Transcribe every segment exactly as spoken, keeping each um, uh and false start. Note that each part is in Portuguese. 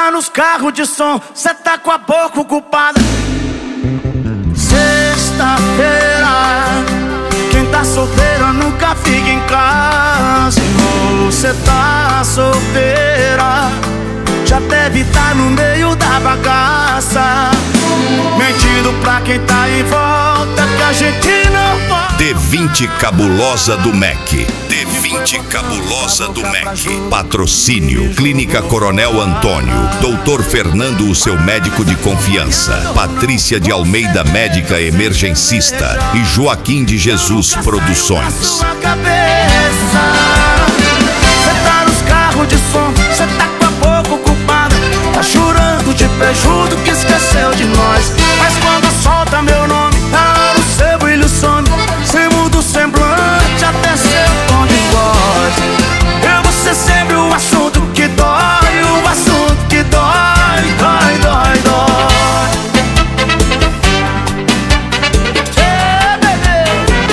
tá nos carros de som, cê tá com a boca ocupada. Sexta-feira, quem tá solteira nunca fica em casa. E você tá solteira, já deve tá no meio da bagaça, mentindo pra quem tá em volta que a gente não pode. D vinte Cabulosa do Mac. D vinte Cabulosa do Mac. Patrocínio Clínica Coronel Antônio, doutor Fernando, o seu médico de confiança, Patrícia de Almeida, médica emergencista, e Joaquim de Jesus Produções. Cê tá nos carros de som, cê tá com a boca ocupada, tá chorando de pejudo que esqueceu de nós. Mas quando solta meu nome, tá no seu brilho some, cê muda o semblante até seu tom de voz. Eu vou ser sempre o assunto que dói, o assunto que dói, dói, dói, dói. Hey, baby.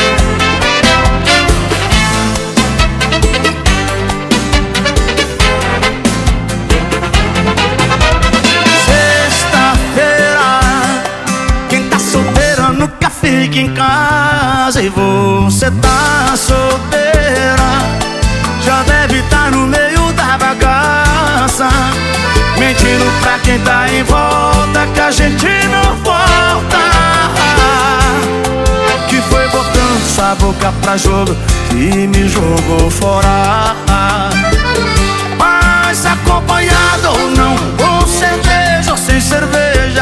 Nunca fica em casa. E você tá solteira, já deve tá no meio da bagaça, mentindo pra quem tá em volta que a gente não volta. Que foi botando sua boca pra jogo e me jogou fora. Mas acompanhado ou não, com cerveja ou sem cerveja,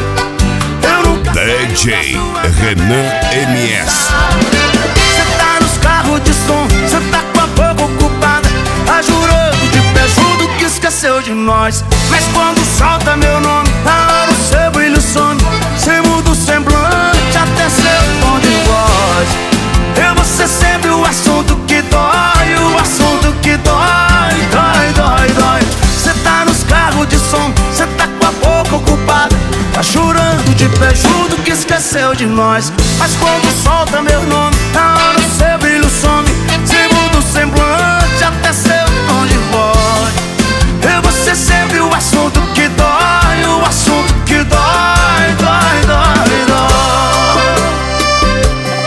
D J Renan M S. Cê tá nos carros de som, cê tá com a boca ocupada, tá jurando de pejudo que esqueceu de nós. Mas quando solta meu nome, tá no seu brilho some, cê muda o semblante até seu tom de voz. Eu vou ser sempre o assunto que dói, o assunto que dói, dói, dói, dói. Cê tá nos carros de som, cê tá com a boca ocupada, tá chorando de pejudo que esqueceu de nós. Mas quando solta meu nome, tá no seu brilho some, cê muda o semblante até seu tom de voz. Eu vou ser sempre o assunto que dói, o assunto que dói, dói, dói, dói.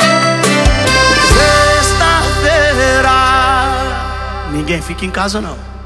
Sexta-feira, ninguém fica em casa não.